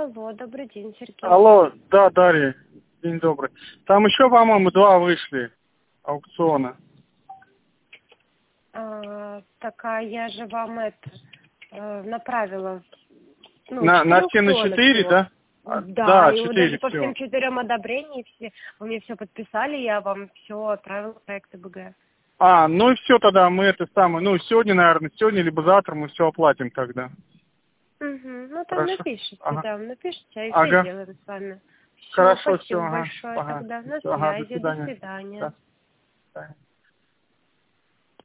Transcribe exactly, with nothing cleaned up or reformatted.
Алло, добрый день, Сергей. Алло, да, Дарья, день добрый. Там еще, по-моему, два вышли аукциона. А, так, а я же вам это э, направила. Ну, На, на четыре стену аукциона четыре, всего. да? Да, А, да, и вы даже четыре, по все. всем четырем одобрений, все, вы мне все подписали, я вам все отправила проекты БГ. А, ну и все тогда, мы это самое, ну сегодня, наверное, сегодня, либо завтра мы все оплатим тогда. Угу. Ну, там Хорошо? напишите, Ага. да, напишите, а и все Ага. сделаем с вами. Все, Хорошо, все, спасибо ага. большое Ага. тогда. На Всё, ага, до связи, до свидания. свидания. Да. Да.